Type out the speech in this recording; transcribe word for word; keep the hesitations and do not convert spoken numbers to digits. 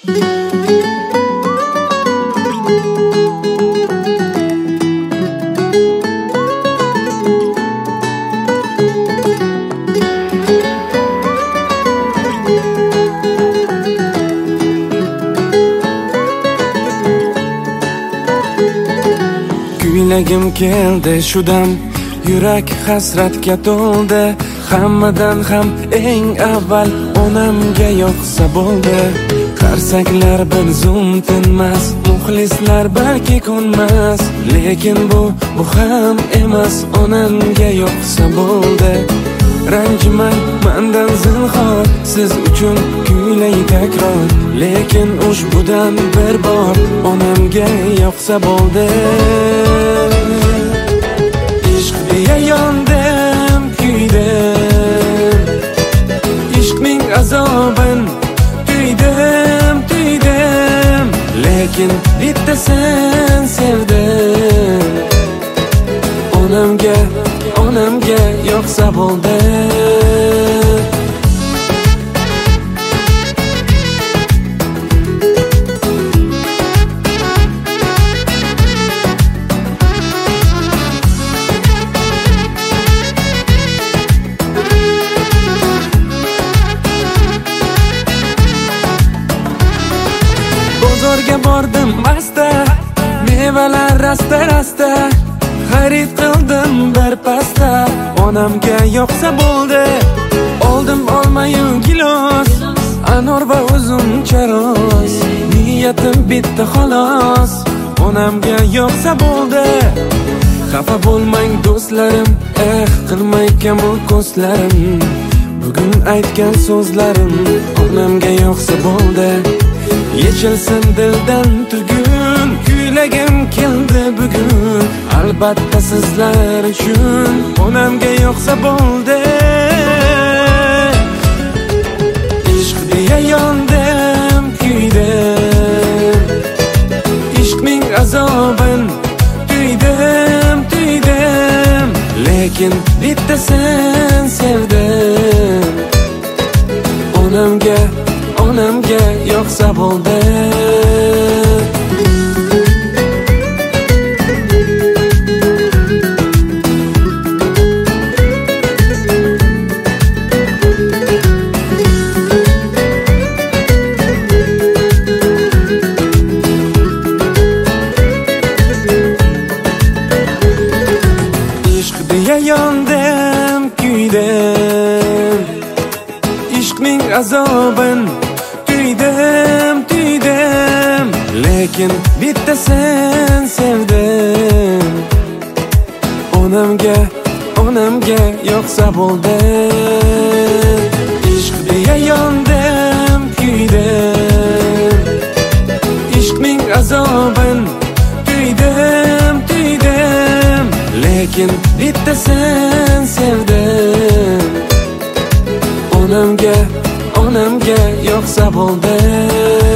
Kuylagim keldi shu dam, yurak hasratga to'ldi. Hammadan ham eng avval onamga yoqsa bo'ldi. Qarsaklar bir zum tinmas, muxlislar balki ko'nmas, lekin bu bu ham emas, onamga yoqsa bo'ldi. Ranjimang mendan zinhor, siz uchun kuylay takror, lekin ushbudan bir bor onamga yoqsa bo'ldi. Ishq deya yondim, kuydim, ishqning azobin tuydim, tuydim, lekin bitta sen sevdim. Onamga, onamga yoqsa bo'ldi. Bozorga bordim masta, mevalar rasta rasta, xarid qildim bir pasta. Onamga yoqsa bo'ldi. Oldim olmayu gilos, anor va uzun charos, niyatim bitta xolos, onamga yoqsa bo'ldi. Xafa bo'lmang do'stlarim, eh qilmay kamol ko'zlarim, bugun aytgan so'zlarim onamga yoqsa bo'ldi. Yechilsin dildan tugun, kuylagim keldi bugun, albatta sizlar uchun onamga yoqsa bo'ldi. Ishq deya yondim, kuydim, ishqning azobin tuydim, tuydim, lekin bitta sen sevdim. Onamga, onamga yoqsa bo'ldi. Ishq deya yondim, kuydim, ishqning azobin tuydim, tuydim, lekin bitta sen sevdim. Onamga, onamga yoqsa bo'ldi. Ishq deya yondim, kuydim, ishqning azobin tuydim, tuydim, lekin bitta sen sevdim. Onamga, onamga yoqsa bo'ldi.